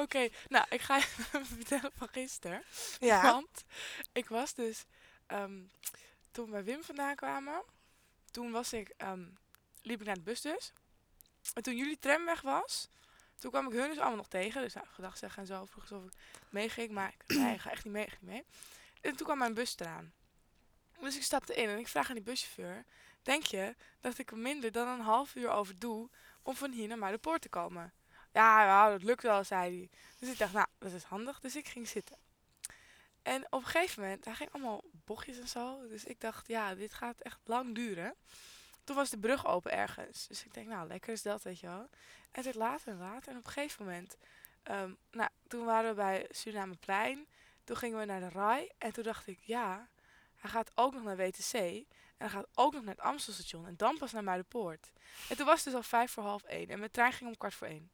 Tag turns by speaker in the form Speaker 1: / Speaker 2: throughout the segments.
Speaker 1: Oké, nou, ik ga je vertellen van gisteren.
Speaker 2: Ja.
Speaker 1: Want ik was dus, toen we bij Wim vandaan kwamen, toen liep ik naar de bus dus. En toen jullie tram weg was, toen kwam ik hun dus allemaal nog tegen. Dus nou, gedag zeggen en zo, vroeg ze of ik meeging. Maar ik zei, nee, ik ga echt niet mee, echt niet mee. En toen kwam mijn bus eraan. Dus ik stapte in en ik vraag aan die buschauffeur, denk je dat ik er minder dan een half uur over doe om van hier naar Muiderpoort te komen? Ja, nou, dat lukt wel, zei hij. Dus ik dacht, nou, dat is handig. Dus ik ging zitten. En op een gegeven moment, hij ging allemaal bochtjes en zo. Dus ik dacht, ja, dit gaat echt lang duren. Toen was de brug open ergens. Dus ik denk, nou, lekker is dat, weet je wel. En het werd later en later. En op een gegeven moment, nou, toen waren we bij Surinameplein. Toen gingen we naar de RAI. En toen dacht ik, ja, hij gaat ook nog naar WTC. En hij gaat ook nog naar het Amstelstation. En dan pas naar Muiderpoort. En toen was het dus al 1:55. En mijn trein ging om 1:15.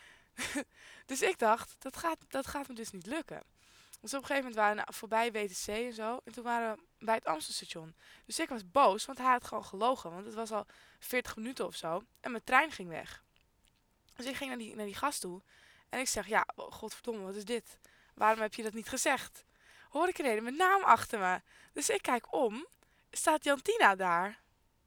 Speaker 1: Dus ik dacht, dat gaat me dus niet lukken. Dus op een gegeven moment waren we voorbij WTC en zo. En toen waren we bij het Amstelstation. Dus ik was boos, want hij had gewoon gelogen. Want het was al 40 minuten of zo. En mijn trein ging weg. Dus ik ging naar die gast toe. En ik zeg, ja, godverdomme, wat is dit? Waarom heb je dat niet gezegd? Hoor ik ineens mijn naam achter me. Dus ik kijk om. Staat Jantina daar?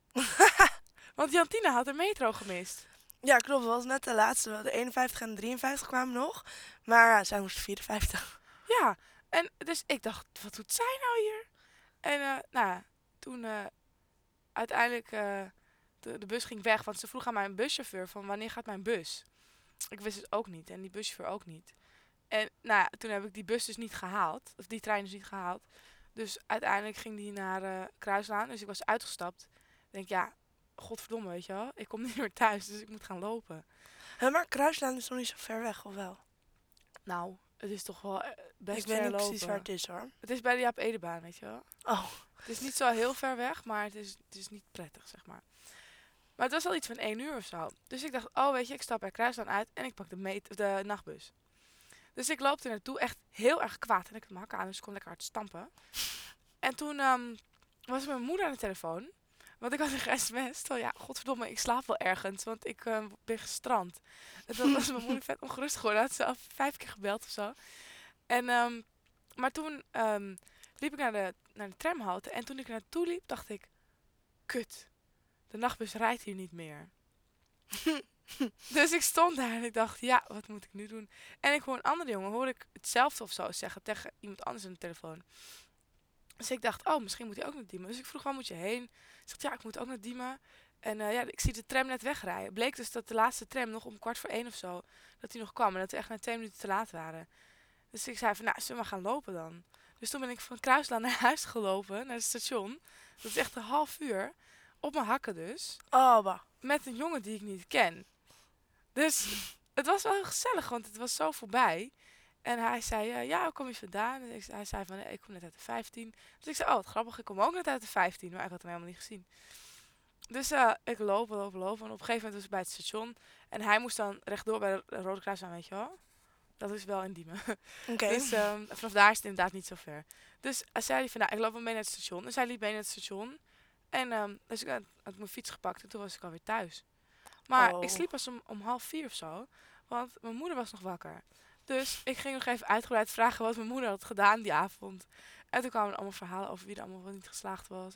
Speaker 1: Want Jantina had de metro gemist.
Speaker 2: Ja, klopt. Dat was net de laatste. De 51 en de 53 kwamen nog. Maar ja, zij moest 54.
Speaker 1: Ja, en dus ik dacht, wat doet zij nou hier? En nou, toen uiteindelijk de bus ging weg. Want ze vroeg aan mijn buschauffeur van wanneer gaat mijn bus? Ik wist het ook niet en die buschauffeur ook niet. En nou ja, toen heb ik die bus dus niet gehaald. Of die trein dus niet gehaald. Dus uiteindelijk ging die naar Kruislaan. Dus ik was uitgestapt. Ik denk, ja, godverdomme, weet je wel. Ik kom niet meer thuis, dus ik moet gaan lopen.
Speaker 2: Maar Kruislaan is nog niet zo ver weg, of wel?
Speaker 1: Nou, het is toch wel best
Speaker 2: Ik weet
Speaker 1: ver
Speaker 2: niet
Speaker 1: lopen.
Speaker 2: precies waar het is, hoor.
Speaker 1: Het is bij de Jaap Edebaan, weet je wel.
Speaker 2: Oh.
Speaker 1: Het is niet zo heel ver weg, maar het is niet prettig, zeg maar. Maar het was al iets van 1 uur of zo. Dus ik dacht, oh weet je, ik stap bij Kruislaan uit en ik pak de nachtbus. Dus ik loop er naartoe, echt heel erg kwaad. En ik had mijn hakken aan, dus ik kon lekker hard stampen. En toen was mijn moeder aan de telefoon. Want ik had een sms. Van ja, godverdomme, ik slaap wel ergens. Want ik ben gestrand. En toen was mijn moeder vet ongerust geworden. Had ze al 5 keer gebeld of zo. En, maar toen liep ik naar de tramhalte. En toen ik er naartoe liep, dacht ik... Kut, de nachtbus rijdt hier niet meer. Dus ik stond daar en ik dacht, ja, wat moet ik nu doen? En ik hoor een andere jongen, hoor ik hetzelfde of zo zeggen tegen iemand anders aan de telefoon. Dus ik dacht, oh, misschien moet hij ook naar Diemen. Dus ik vroeg, waar moet je heen? Ze zegt, ja, ik moet ook naar Diemen. En ja, ik zie de tram net wegrijden. Bleek dus dat de laatste tram nog om 1:15 of zo, dat die nog kwam. En dat we echt na 2 minuten te laat waren. Dus ik zei van, nou, zullen we maar gaan lopen dan? Dus toen ben ik van Kruislaan naar huis gelopen, naar het station. Dat is echt een half uur. Op mijn hakken dus.
Speaker 2: Oh, bah.
Speaker 1: Met een jongen die ik niet ken. Dus het was wel heel gezellig, want het was zo voorbij. En hij zei, ja, waar kom je vandaan? En hij zei van, ik kom net uit de 15. Dus ik zei, oh, wat grappig, ik kom ook net uit de 15. Maar ik had hem helemaal niet gezien. Dus ik lopen. En op een gegeven moment was ik bij het station. En hij moest dan rechtdoor bij de Rode Kruis aan, weet je wel. Dat is wel in Diemen.
Speaker 2: Oké.
Speaker 1: Dus vanaf daar is het inderdaad niet zo ver. Dus zei hij van, nou, ik loop wel mee naar het station. Dus hij liep mee naar het station. En dus ik had mijn fiets gepakt en toen was ik alweer thuis. Maar
Speaker 2: Oh.
Speaker 1: ik sliep pas om 3:30 of zo. Want mijn moeder was nog wakker. Dus ik ging nog even uitgebreid vragen wat mijn moeder had gedaan die avond. En toen kwamen er allemaal verhalen over wie er allemaal wel niet geslaagd was.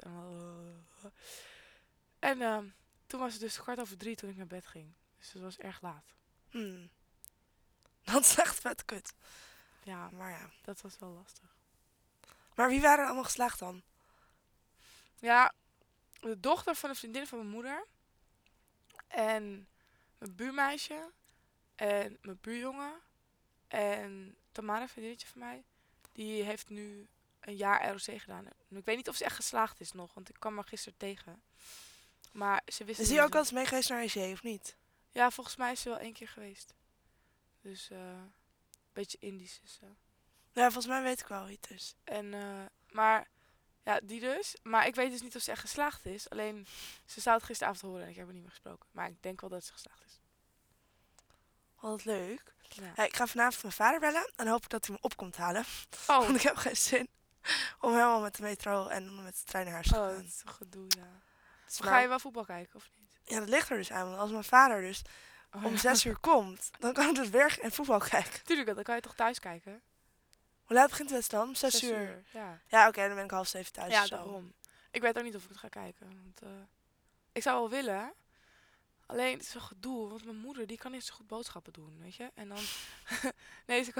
Speaker 1: En toen was het dus 2:15 toen ik naar bed ging. Dus het was erg laat.
Speaker 2: Dat is echt vet kut.
Speaker 1: Ja,
Speaker 2: Maar ja.
Speaker 1: dat was wel lastig.
Speaker 2: Maar wie waren er allemaal geslaagd dan?
Speaker 1: Ja, de dochter van een vriendin van mijn moeder. En mijn buurmeisje. En mijn buurjongen. En Tamara, een vriendinnetje van mij. Die heeft nu een jaar ROC gedaan. En ik weet niet of ze echt geslaagd is nog. Want ik kwam haar gisteren tegen. Maar ze wist
Speaker 2: Is
Speaker 1: niet
Speaker 2: die ook
Speaker 1: hoe
Speaker 2: wel eens meegeweest naar EC, of niet?
Speaker 1: Ja, volgens mij is ze wel 1 keer geweest. Dus een beetje Indisch is ze.
Speaker 2: Ja, volgens mij weet ik wel wie het is.
Speaker 1: En, maar ja, die dus. Maar ik weet dus niet of ze echt geslaagd is. Alleen, ze zou het gisteravond horen en ik heb haar niet meer gesproken. Maar ik denk wel dat ze geslaagd is.
Speaker 2: Wat leuk.
Speaker 1: Ja.
Speaker 2: Ja, ik ga vanavond mijn vader bellen en hoop dat hij me op komt halen.
Speaker 1: Oh,
Speaker 2: Want ik heb geen zin om helemaal met de metro en met de trein naar huis te
Speaker 1: oh,
Speaker 2: gaan.
Speaker 1: dat is een gedoe, ja.
Speaker 2: Dus
Speaker 1: Maar ga je wel voetbal kijken of niet?
Speaker 2: Ja, dat ligt er dus aan. Want als mijn vader dus
Speaker 1: Oh,
Speaker 2: om
Speaker 1: ja.
Speaker 2: 6 uur komt, dan kan ik dus weer en voetbal kijken.
Speaker 1: Tuurlijk, dan kan je toch thuis kijken?
Speaker 2: Hoe laat begint de wedstrijd dan? 6
Speaker 1: 6
Speaker 2: uur.
Speaker 1: ja.
Speaker 2: Ja, oké, dan ben ik 6:30 thuis
Speaker 1: Ja,
Speaker 2: of zo.
Speaker 1: daarom. Ik weet ook niet of ik het ga kijken. Want, ik zou wel willen. Alleen, het is een gedoe. Want mijn moeder, die kan niet zo goed boodschappen doen, weet je. En dan... nee, ze kan...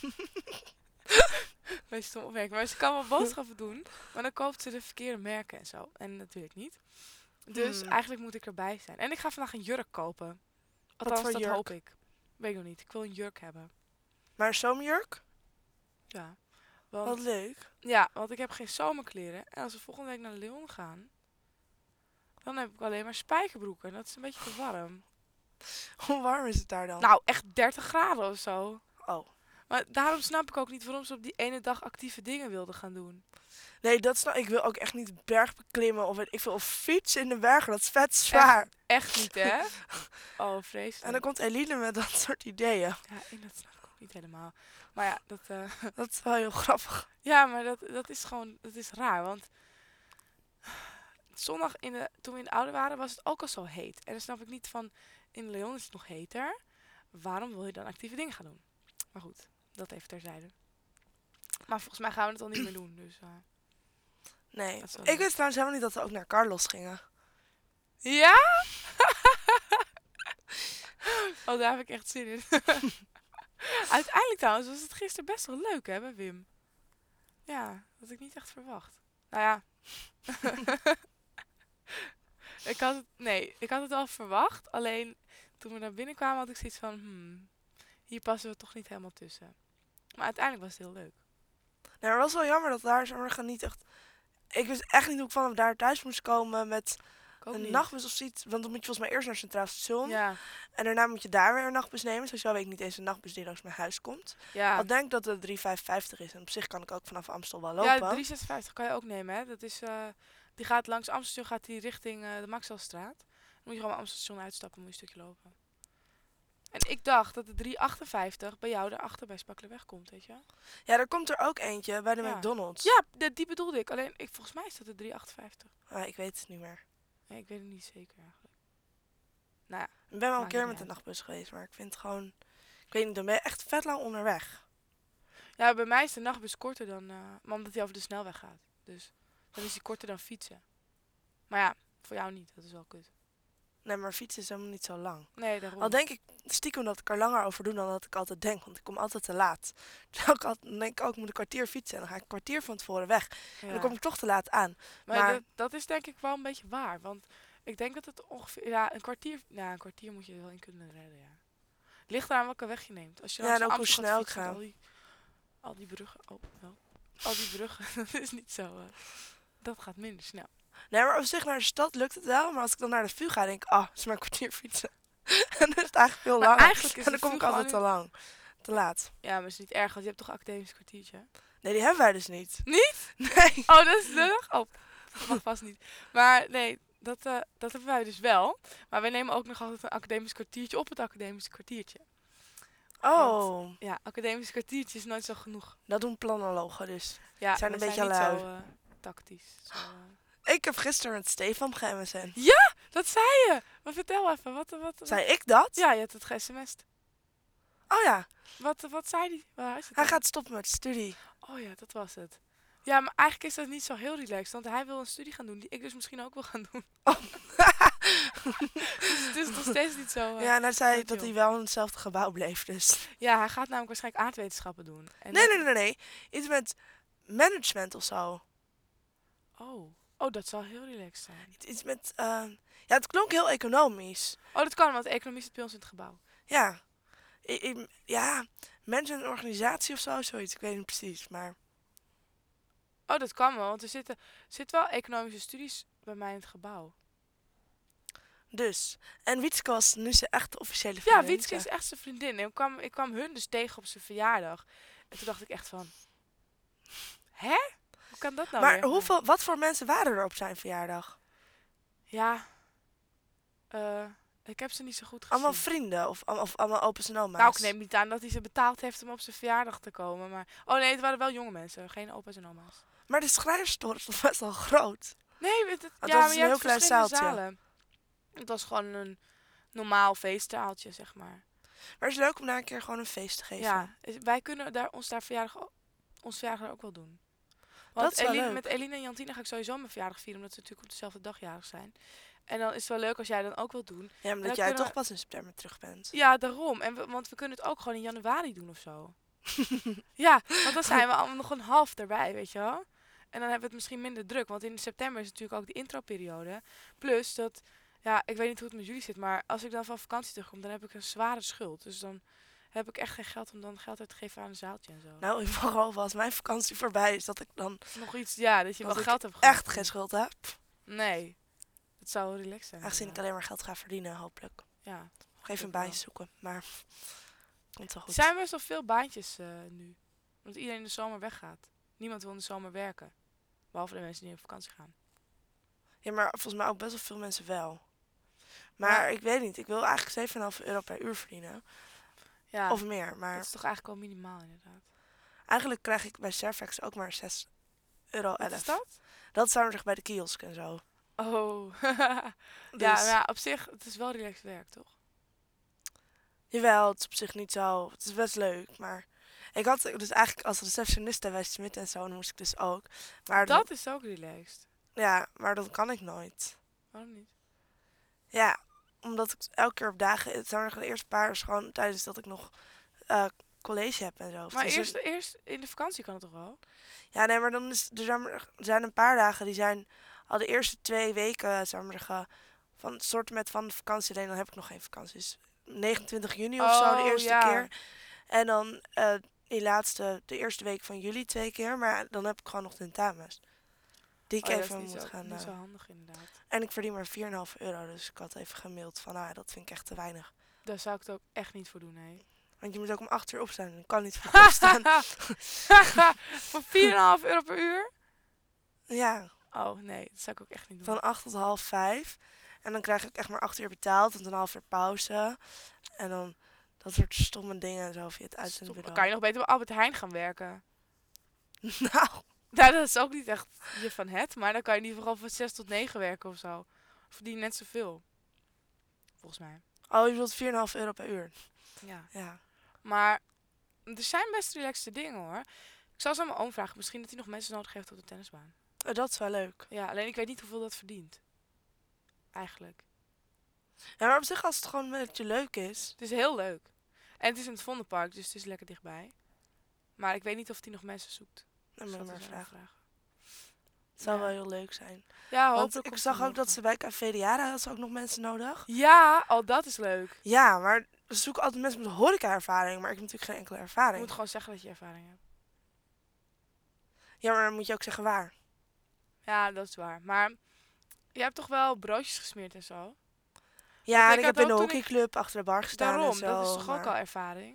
Speaker 1: Wees stom opmerking. Maar ze kan wel boodschappen doen. Maar dan koopt ze de verkeerde merken en zo. En dat wil ik niet. Dus eigenlijk moet ik erbij zijn. En ik ga vandaag een jurk kopen. Althans,
Speaker 2: voor
Speaker 1: dat
Speaker 2: jurk?
Speaker 1: hoop ik. Weet ik nog niet. Ik wil een jurk hebben.
Speaker 2: Maar een zomerjurk?
Speaker 1: Ja.
Speaker 2: Wat
Speaker 1: Want,
Speaker 2: leuk.
Speaker 1: ja, want ik heb geen zomerkleren. En als we volgende week naar Leon gaan... dan heb ik alleen maar spijkerbroeken. En dat is een beetje te warm.
Speaker 2: Hoe warm is het daar dan?
Speaker 1: Nou, echt 30 graden of zo.
Speaker 2: Oh.
Speaker 1: Maar daarom snap ik ook niet waarom ze op die ene dag actieve dingen wilden gaan doen.
Speaker 2: Nee, dat snap ik. Wil ook echt niet bergbeklimmen of weet ik veel. Of fietsen in de bergen. Dat is vet zwaar.
Speaker 1: Echt niet, hè? Oh, vreselijk.
Speaker 2: En dan komt Eline met dat soort ideeën.
Speaker 1: Ja, en dat snap ik ook niet helemaal. Maar ja, dat...
Speaker 2: Dat is wel heel grappig.
Speaker 1: ja, maar dat is gewoon... Dat is raar, want... Zondag, toen we in de oude waren, was het ook al zo heet. En dan snap ik niet van... In Leon is het nog heter. Waarom wil je dan actieve dingen gaan doen? Maar goed, dat even terzijde. Maar volgens mij gaan we het al niet meer doen, dus...
Speaker 2: Nee.
Speaker 1: dat is wel
Speaker 2: Ik
Speaker 1: leuk.
Speaker 2: wist trouwens helemaal niet dat we ook naar Carlos gingen.
Speaker 1: Ja? Oh, daar heb ik echt zin in. Uiteindelijk trouwens was het gisteren best wel leuk, hè, bij Wim. Ja, dat had ik niet echt verwacht. Nou ja. Ik had het al verwacht. Alleen toen we naar binnen kwamen had ik zoiets van... hier passen we toch niet helemaal tussen. Maar uiteindelijk was het heel leuk.
Speaker 2: Nee, maar het was wel jammer dat daar zo niet echt... Ik wist echt niet hoe ik van hem daar thuis moest komen met
Speaker 1: Ik ook
Speaker 2: een
Speaker 1: niet.
Speaker 2: nachtbus of zoiets. Want dan moet je volgens mij eerst naar Centraal Station.
Speaker 1: Ja,
Speaker 2: En daarna moet je daar weer een nachtbus nemen. Sowieso weet ik niet eens een nachtbus die langs mijn huis komt.
Speaker 1: ja.
Speaker 2: Al denk ik dat het 3,55 is. En op zich kan ik ook vanaf Amstel wel
Speaker 1: Ja,
Speaker 2: lopen.
Speaker 1: 356 kan je ook nemen, hè. Dat is, die gaat langs Amsterdam, gaat die richting de Maxwellstraat. Dan moet je gewoon Amsterdam uitstappen, moet je een stukje lopen. En ik dacht dat de 358 bij jou daarachter bij Spakkelenweg komt, weet je wel?
Speaker 2: Ja, er komt er ook eentje bij de
Speaker 1: Ja.
Speaker 2: McDonald's.
Speaker 1: Ja, die bedoelde ik. Alleen, volgens mij is dat de 358.
Speaker 2: Ah, ik weet het niet meer.
Speaker 1: Nee, ik weet het niet zeker eigenlijk. Nou ja,
Speaker 2: Ik ben wel een
Speaker 1: Maakt
Speaker 2: keer
Speaker 1: niet
Speaker 2: met de
Speaker 1: uit.
Speaker 2: nachtbus geweest. Maar ik vind het gewoon... Ik weet niet, dan ben je echt vet lang onderweg.
Speaker 1: ja, bij mij is de nachtbus korter dan... maar omdat hij over de snelweg gaat. Dus dan is hij korter dan fietsen. Maar ja, voor jou niet. Dat is wel kut.
Speaker 2: Nee, maar fietsen is helemaal niet zo lang.
Speaker 1: Nee, daarom.
Speaker 2: Al denk ik stiekem dat ik er langer over doe dan dat ik altijd denk. Want ik kom altijd te laat. Dan denk ik ook, ik moet een kwartier fietsen. En dan ga ik een kwartier van tevoren weg.
Speaker 1: Ja.
Speaker 2: En dan kom ik toch te laat aan.
Speaker 1: Maar
Speaker 2: maar-
Speaker 1: dat is denk ik wel een beetje waar. Want ik denk dat het ongeveer... Ja, een kwartier... Nou, een kwartier moet je er wel in kunnen redden, ja. Ligt eraan welke weg je neemt. Als je
Speaker 2: Ja,
Speaker 1: langs
Speaker 2: en ook hoe
Speaker 1: Amsterdam
Speaker 2: snel
Speaker 1: gaat
Speaker 2: ik
Speaker 1: fietsen,
Speaker 2: ga.
Speaker 1: Al die bruggen... Oh, wel. Al die bruggen, dat is niet zo... dat gaat minder snel.
Speaker 2: Nee, maar op zich naar de stad lukt het wel. Maar als ik dan naar de VU ga, denk ik, het is maar een kwartier fietsen. En dan is het eigenlijk veel
Speaker 1: Maar
Speaker 2: langer.
Speaker 1: eigenlijk is
Speaker 2: En dan
Speaker 1: de
Speaker 2: kom ik
Speaker 1: VU
Speaker 2: altijd te
Speaker 1: gewoon
Speaker 2: lang. Te laat.
Speaker 1: Ja, maar het is niet erg, want je hebt toch een academisch kwartiertje?
Speaker 2: Nee, die hebben wij dus niet.
Speaker 1: Niet?
Speaker 2: Nee.
Speaker 1: Oh, dat is lullig? Oh, dat mag vast niet. Maar nee, dat hebben wij dus wel. Maar wij nemen ook nog altijd een academisch kwartiertje op het academisch kwartiertje.
Speaker 2: Oh,
Speaker 1: Ja, academisch kwartiertje is nooit zo genoeg.
Speaker 2: dat doen planologen dus.
Speaker 1: Ja,
Speaker 2: Zijn
Speaker 1: we
Speaker 2: een beetje
Speaker 1: niet
Speaker 2: lui.
Speaker 1: zo tactisch. Zo,
Speaker 2: Ik heb gisteren met Stefan ge-MSN.
Speaker 1: dat zei je! Maar vertel even, wat
Speaker 2: Zei ik dat?
Speaker 1: Ja, je hebt het ge-sms'd.
Speaker 2: Oh ja,
Speaker 1: Wat zei hij? Waar is het
Speaker 2: hij
Speaker 1: dan?
Speaker 2: gaat stoppen met studie.
Speaker 1: Oh ja, dat was het. Ja, maar eigenlijk is dat niet zo heel relaxed. Want hij wil een studie gaan doen die ik dus misschien ook wil gaan doen.
Speaker 2: Oh.
Speaker 1: Dus het is nog steeds niet zo...
Speaker 2: Ja, en hij zei
Speaker 1: goed,
Speaker 2: dat
Speaker 1: joh.
Speaker 2: hij wel in hetzelfde gebouw bleef, dus...
Speaker 1: Ja, hij gaat namelijk waarschijnlijk aardwetenschappen doen. En
Speaker 2: Nee. Iets met management of zo.
Speaker 1: Oh, dat zal heel relaxed zijn.
Speaker 2: Iets met... Ja, het klonk heel economisch.
Speaker 1: Oh, dat kan, want economie zit bij ons in het gebouw.
Speaker 2: Ja. Ja, management en organisatie of zo, zoiets. Ik weet niet precies, maar...
Speaker 1: Oh, dat kan wel, want er zitten wel economische studies bij mij in het gebouw.
Speaker 2: Dus. En Wietske was nu zijn echte officiële
Speaker 1: Ja,
Speaker 2: vriendin.
Speaker 1: Wietske is echt zijn vriendin. En ik kwam hun dus tegen op zijn verjaardag. En toen dacht ik echt van... Hè? Hoe kan dat nou
Speaker 2: Maar
Speaker 1: weer?
Speaker 2: wat voor mensen waren er op zijn verjaardag?
Speaker 1: Ja, ik heb ze niet zo goed gezien.
Speaker 2: Allemaal vrienden of allemaal opa's en oma's?
Speaker 1: Nou, ik neem niet aan dat hij ze betaald heeft om op zijn verjaardag te komen. Maar... Oh nee, het waren wel jonge mensen. Geen opa's en oma's.
Speaker 2: Maar de schrijverstoren is toch best wel groot?
Speaker 1: Nee,
Speaker 2: was
Speaker 1: ja, maar
Speaker 2: een
Speaker 1: je
Speaker 2: heel
Speaker 1: hebt
Speaker 2: klein
Speaker 1: verschillende
Speaker 2: zaaltje.
Speaker 1: zalen. Het was gewoon een normaal feesttaaltje, zeg maar.
Speaker 2: Maar het is leuk om daar een keer gewoon een feest te geven.
Speaker 1: Ja, wij kunnen ons verjaardag ook wel doen.
Speaker 2: Dat
Speaker 1: Want
Speaker 2: is wel leuk.
Speaker 1: met Eline en Jantine ga ik sowieso mijn verjaardag vieren, omdat ze natuurlijk op dezelfde dag jarig zijn. En dan is het wel leuk als jij dan ook wilt doen.
Speaker 2: Ja, maar
Speaker 1: dan
Speaker 2: dat jij
Speaker 1: kunnen
Speaker 2: toch pas in september terug bent.
Speaker 1: Ja, daarom. Want we kunnen het ook gewoon in januari doen of zo. Ja, want dan zijn we allemaal nog een half erbij, weet je wel. En dan hebben we het misschien minder druk. Want in september is natuurlijk ook de introperiode. Plus dat, ja, ik weet niet hoe het met jullie zit. Maar als ik dan van vakantie terugkom, dan heb ik een zware schuld. Dus dan heb ik echt geen geld om dan geld uit te geven aan een zaaltje en zo.
Speaker 2: Nou, vooral als mijn vakantie voorbij is, dat ik dan
Speaker 1: Nog iets, ja, dat je wel
Speaker 2: dat
Speaker 1: geld
Speaker 2: ik
Speaker 1: hebt gehad.
Speaker 2: echt geen schuld heb.
Speaker 1: Nee, dat zou wel relaxed zijn.
Speaker 2: Aangezien ik
Speaker 1: inderdaad.
Speaker 2: alleen maar geld ga verdienen, hopelijk.
Speaker 1: Ja.
Speaker 2: Nog even een
Speaker 1: wel.
Speaker 2: baantje zoeken, maar komt wel
Speaker 1: Er
Speaker 2: goed.
Speaker 1: zijn best wel veel baantjes nu. Omdat iedereen in de zomer weggaat. Niemand wil in de zomer werken. Behalve de mensen die op vakantie gaan.
Speaker 2: Ja, maar volgens mij ook best wel veel mensen wel. Maar ik weet niet, ik wil eigenlijk €7,5 per uur verdienen.
Speaker 1: Ja,
Speaker 2: Of meer, maar
Speaker 1: dat is toch eigenlijk al minimaal inderdaad.
Speaker 2: eigenlijk krijg ik bij Servex ook maar €6,11.
Speaker 1: Wat is dat?
Speaker 2: Dat zou zeggen bij de kiosk en zo.
Speaker 1: Oh.
Speaker 2: Dus,
Speaker 1: Ja, maar op zich, het is wel relaxed werk, toch?
Speaker 2: jawel, het is op zich niet zo. Het is best leuk, maar ik had dus eigenlijk als receptioniste bij Smit en zo, dan moest ik dus ook. Maar
Speaker 1: Dat is ook relaxed.
Speaker 2: ja, maar dat kan ik nooit.
Speaker 1: Waarom niet?
Speaker 2: Ja, omdat ik elke keer op dagen, het zijn de eerste paar is gewoon tijdens dat ik nog college heb en zo.
Speaker 1: Maar
Speaker 2: Dus
Speaker 1: eerst in de vakantie kan het toch wel?
Speaker 2: ja, nee, maar dan er zijn een paar dagen die zijn al de eerste 2 weken, zeg maar zeggen, van het soort met van de vakantie alleen, dan heb ik nog geen vakantie. Dus 29 juni of zo de eerste
Speaker 1: ja.
Speaker 2: keer. En dan de eerste week van juli 2 keer, maar dan heb ik gewoon nog tentamens. Die ik
Speaker 1: Oh, ja, dat
Speaker 2: even
Speaker 1: is niet
Speaker 2: moet
Speaker 1: zo,
Speaker 2: gaan.
Speaker 1: niet zo handig inderdaad.
Speaker 2: En ik verdien maar €4,5, dus ik had even gemaild van, dat vind ik echt te weinig.
Speaker 1: Daar zou ik het ook echt niet voor doen, nee.
Speaker 2: Want je moet ook om 8 uur opstaan en ik kan niet voor opstaan.
Speaker 1: Voor €4,5 per uur?
Speaker 2: Ja,
Speaker 1: Oh, nee, dat zou ik ook echt niet doen.
Speaker 2: van 8 tot half 5. En dan krijg ik echt maar 8 uur betaald en een half uur pauze. En dan dat soort stomme dingen en zo via het
Speaker 1: Dan
Speaker 2: uitzendbureau.
Speaker 1: kan je nog beter bij Albert Heijn gaan werken.
Speaker 2: Nou,
Speaker 1: Nou, dat is ook niet echt je van het, maar dan kan je in ieder geval van 6 tot 9 werken of zo. Verdien je net zoveel. Volgens mij.
Speaker 2: oh, je wilt €4,5 per uur.
Speaker 1: Ja.
Speaker 2: Ja.
Speaker 1: Maar er zijn best relaxte dingen hoor. Ik zal ze aan mijn oom vragen. Misschien dat hij nog mensen nodig heeft op de tennisbaan.
Speaker 2: Dat is wel leuk.
Speaker 1: Ja, alleen ik weet niet hoeveel dat verdient. Eigenlijk.
Speaker 2: Ja, maar op zich als het gewoon een beetje leuk is.
Speaker 1: Het is heel leuk. En het is in het Vondelpark, dus het is lekker dichtbij. Maar ik weet niet of hij nog mensen zoekt.
Speaker 2: Dan
Speaker 1: Dus
Speaker 2: moet je
Speaker 1: dat
Speaker 2: maar
Speaker 1: is wel een
Speaker 2: vragen.
Speaker 1: vraag.
Speaker 2: Het zou
Speaker 1: Ja.
Speaker 2: wel heel leuk zijn.
Speaker 1: Ja,
Speaker 2: Want
Speaker 1: hopelijk
Speaker 2: ik
Speaker 1: komt
Speaker 2: zag
Speaker 1: er
Speaker 2: ook dat
Speaker 1: nog.
Speaker 2: ze bij Café de Jara had ze ook nog mensen nodig.
Speaker 1: Ja, dat is leuk.
Speaker 2: Ja, maar ze zoeken altijd mensen met horeca-ervaring. Maar ik heb natuurlijk geen enkele
Speaker 1: Je
Speaker 2: ervaring.
Speaker 1: moet gewoon zeggen dat je ervaring hebt.
Speaker 2: Ja, maar dan moet je ook zeggen waar.
Speaker 1: Ja, dat is waar. Maar je hebt toch wel broodjes gesmeerd en zo?
Speaker 2: Ja,
Speaker 1: ik
Speaker 2: en ik
Speaker 1: had
Speaker 2: heb in de
Speaker 1: ook toen ik-
Speaker 2: hockeyclub achter de bar gestaan
Speaker 1: Daarom,
Speaker 2: en zo.
Speaker 1: dat is toch ook
Speaker 2: maar-
Speaker 1: al ervaring?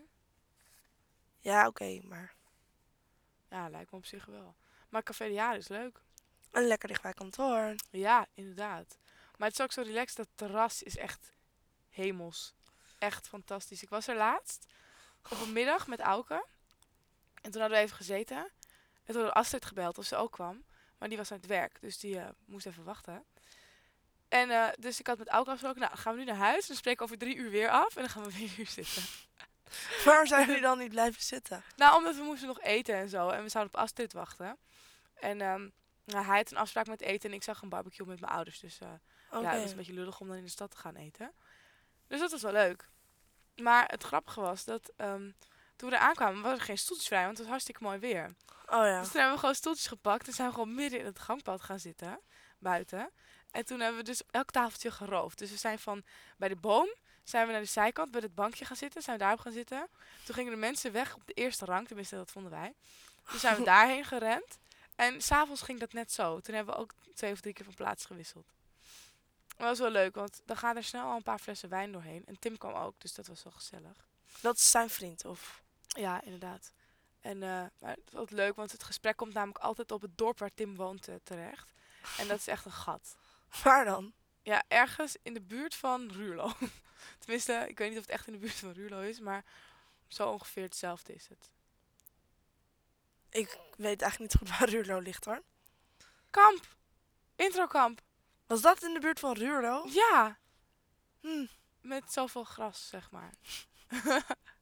Speaker 2: Ja, oké, maar...
Speaker 1: Ja, lijkt me op zich wel. Maar Café de Jaren is leuk.
Speaker 2: En lekker dicht bij kantoor.
Speaker 1: Ja, inderdaad. Maar het is ook zo relaxed. Dat terras is echt hemels. Echt fantastisch. Ik was er laatst op een middag met Auke. En toen hadden we even gezeten. En toen had Astrid gebeld of ze ook kwam. Maar die was aan het werk. Dus die moest even wachten. En dus ik had met Auke afgesproken. Nou, dan gaan we nu naar huis. Dan spreken we over 3 uur weer af. En dan gaan we weer hier zitten.
Speaker 2: Waarom zijn jullie dan niet blijven zitten?
Speaker 1: Nou, omdat we moesten nog eten en zo. En we zouden op Astrid wachten. En nou, hij had een afspraak met eten. En ik zag een barbecue met mijn ouders. Dus
Speaker 2: Oké.
Speaker 1: ja, het was een beetje lullig om dan in de stad te gaan eten. Dus dat was wel leuk. Maar het grappige was dat toen we er aankwamen, waren er geen stoeltjes vrij. Want het was hartstikke mooi weer.
Speaker 2: Oh ja.
Speaker 1: Dus toen hebben we gewoon stoeltjes gepakt. En zijn we gewoon midden in het gangpad gaan zitten. Buiten. En toen hebben we dus elk tafeltje geroofd. Dus we zijn van bij de boom, zijn we naar de zijkant bij het bankje gaan zitten. Zijn we daarop gaan zitten. Toen gingen de mensen weg op de eerste rang. Tenminste, dat vonden wij. Toen zijn we daarheen gerend. En s'avonds ging dat net zo. Toen hebben we ook 2 of 3 keer van plaats gewisseld. Maar dat was wel leuk, want dan gaan er snel al een paar flessen wijn doorheen. En Tim kwam ook, dus dat was wel gezellig.
Speaker 2: Dat is zijn vriend, of?
Speaker 1: Ja, inderdaad. En maar het was leuk, want het gesprek komt namelijk altijd op het dorp waar Tim woont terecht. En dat is echt een gat.
Speaker 2: Waar dan?
Speaker 1: Ja, ergens in de buurt van Ruurlo. Tenminste, ik weet niet of het echt in de buurt van Ruurlo is, maar zo ongeveer hetzelfde is het.
Speaker 2: Ik weet eigenlijk niet goed waar Ruurlo ligt, hoor.
Speaker 1: Kamp! Introkamp!
Speaker 2: Was dat in de buurt van Ruurlo?
Speaker 1: Ja!
Speaker 2: Hm.
Speaker 1: met zoveel gras, zeg maar.